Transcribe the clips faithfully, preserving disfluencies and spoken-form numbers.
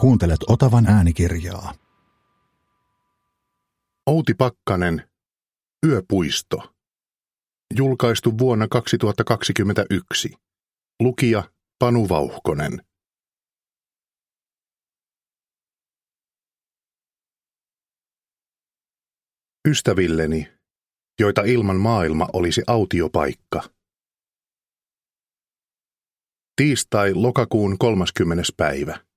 Kuuntelet Otavan äänikirjaa. Outi Pakkanen, Yöpuisto. Julkaistu vuonna kaksituhattakaksikymmentäyksi. Lukija Panu Vauhkonen. Ystävilleni, joita ilman maailma olisi autiopaikka. Tiistai lokakuun kolmaskymmenes päivä.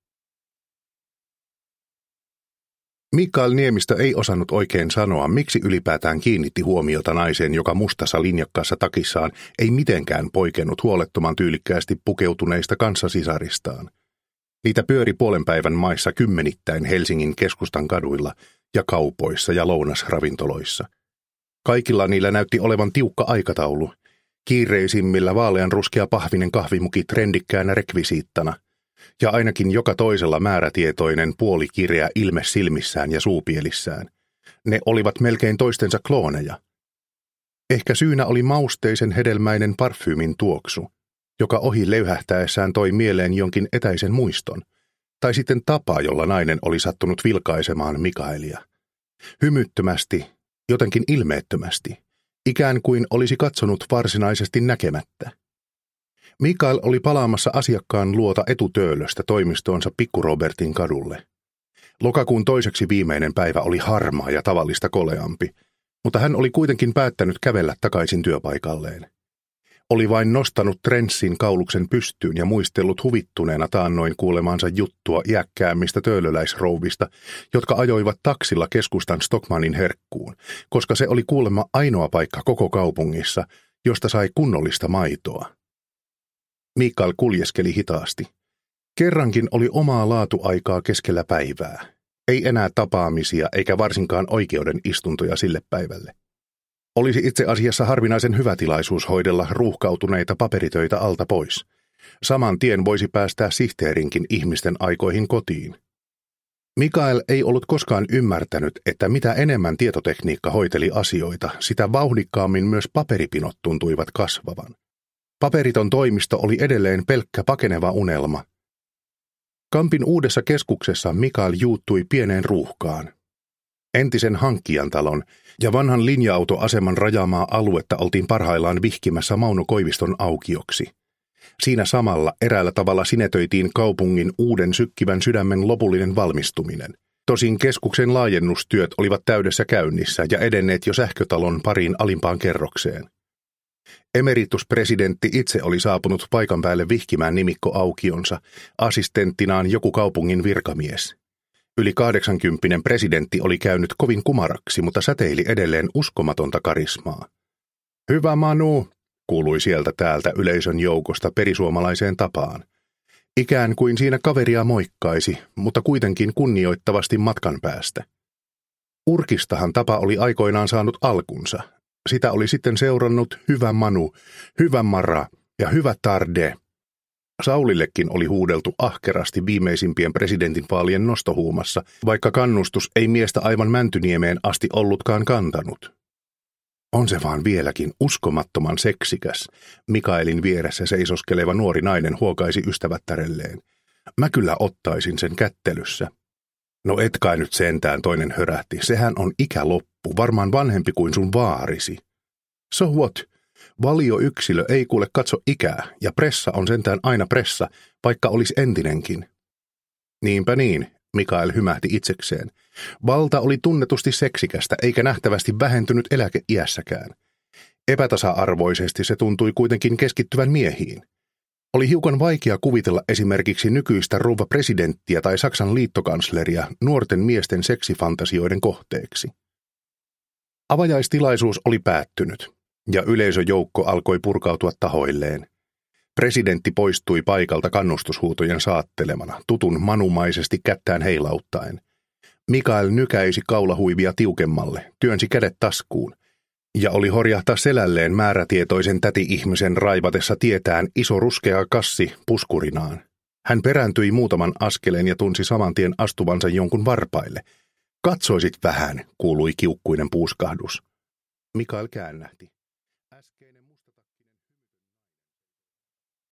Mikael Niemistö ei osannut oikein sanoa, miksi ylipäätään kiinnitti huomiota naiseen, joka mustassa linjakkaassa takissaan ei mitenkään poikennut huolettoman tyylikkäästi pukeutuneista kanssasisaristaan. Niitä pyöri puolen päivän maissa kymmenittäin Helsingin keskustan kaduilla ja kaupoissa ja lounasravintoloissa. Kaikilla niillä näytti olevan tiukka aikataulu, kiireisimmillä vaaleanruskea pahvinen kahvimuki trendikkäänä rekvisiittana, ja ainakin joka toisella määrätietoinen puolikireä ilme silmissään ja suupielissään. Ne olivat melkein toistensa klooneja. Ehkä syynä oli mausteisen hedelmäinen parfyymin tuoksu, joka ohi löyhähtäessään toi mieleen jonkin etäisen muiston, tai sitten tapa, jolla nainen oli sattunut vilkaisemaan Mikaelia. Hymyttömästi, jotenkin ilmeettömästi, ikään kuin olisi katsonut varsinaisesti näkemättä. Mikael oli palaamassa asiakkaan luota etutöölöstä toimistoonsa Pikku Robertin kadulle. Lokakuun toiseksi viimeinen päivä oli harmaa ja tavallista koleampi, mutta hän oli kuitenkin päättänyt kävellä takaisin työpaikalleen. Oli vain nostanut trenssin kauluksen pystyyn ja muistellut huvittuneena taannoin kuulemaansa juttua iäkkäämmistä töölöläisrouvista, jotka ajoivat taksilla keskustan Stockmannin herkkuun, koska se oli kuulemma ainoa paikka koko kaupungissa, josta sai kunnollista maitoa. Mikael kuljeskeli hitaasti. Kerrankin oli omaa laatuaikaa keskellä päivää. Ei enää tapaamisia eikä varsinkaan oikeuden istuntoja sille päivälle. Olisi itse asiassa harvinaisen hyvä tilaisuus hoidella ruuhkautuneita paperitöitä alta pois. Saman tien voisi päästää sihteerinkin ihmisten aikoihin kotiin. Mikael ei ollut koskaan ymmärtänyt, että mitä enemmän tietotekniikka hoiteli asioita, sitä vauhdikkaammin myös paperipinot tuntuivat kasvavan. Paperiton toimisto oli edelleen pelkkä pakeneva unelma. Kampin uudessa keskuksessa Mikael juuttui pieneen ruuhkaan. Entisen hankkijan talon ja vanhan linja-autoaseman rajaamaa aluetta oltiin parhaillaan vihkimässä Mauno Koiviston aukioksi. Siinä samalla eräällä tavalla sinetöitiin kaupungin uuden sykkivän sydämen lopullinen valmistuminen. Tosin keskuksen laajennustyöt olivat täydessä käynnissä ja edenneet jo sähkötalon pariin alimpaan kerrokseen. Emerituspresidentti itse oli saapunut paikan päälle vihkimään nimikkoaukionsa, assistenttinaan joku kaupungin virkamies. Yli kahdeksankymppinen presidentti oli käynyt kovin kumaraksi, mutta säteili edelleen uskomatonta karismaa. Hyvä Manu, kuului sieltä täältä yleisön joukosta perisuomalaiseen tapaan. Ikään kuin siinä kaveria moikkaisi, mutta kuitenkin kunnioittavasti matkan päästä. Urkistahan tapa oli aikoinaan saanut alkunsa. Sitä oli sitten seurannut hyvä Manu, hyvä Mara ja hyvä Tarde. Saulillekin oli huudeltu ahkerasti viimeisimpien presidentinvaalien nostohuumassa, vaikka kannustus ei miestä aivan Mäntyniemeen asti ollutkaan kantanut. On se vaan vieläkin uskomattoman seksikäs, Mikaelin vieressä seisoskeleva nuori nainen huokaisi ystävättärelleen. Mä kyllä ottaisin sen kättelyssä. No et kai nyt sentään, toinen hörähti, sehän on ikäloppu, varmaan vanhempi kuin sun vaarisi. So what? Valioyksilö ei kuule katso ikää, ja pressa on sentään aina pressa, vaikka olisi entinenkin. Niinpä niin, Mikael hymähti itsekseen. Valta oli tunnetusti seksikästä, eikä nähtävästi vähentynyt eläkeiässäkään. Epätasa-arvoisesti se tuntui kuitenkin keskittyvän miehiin. Oli hiukan vaikea kuvitella esimerkiksi nykyistä rouva presidenttiä tai Saksan liittokansleria nuorten miesten seksifantasioiden kohteeksi. Avajaistilaisuus oli päättynyt, ja yleisöjoukko alkoi purkautua tahoilleen. Presidentti poistui paikalta kannustushuutojen saattelemana, tutun manumaisesti kättään heilauttaen. Mikael nykäisi kaulahuivia tiukemmalle, työnsi kädet taskuun, ja oli horjahtaa selälleen määrätietoisen täti-ihmisen raivatessa tietään iso ruskea kassi puskurinaan. Hän perääntyi muutaman askeleen ja tunsi saman tien astuvansa jonkun varpaille. Katsoisit vähän, kuului kiukkuinen puuskahdus. Mikael käännähti.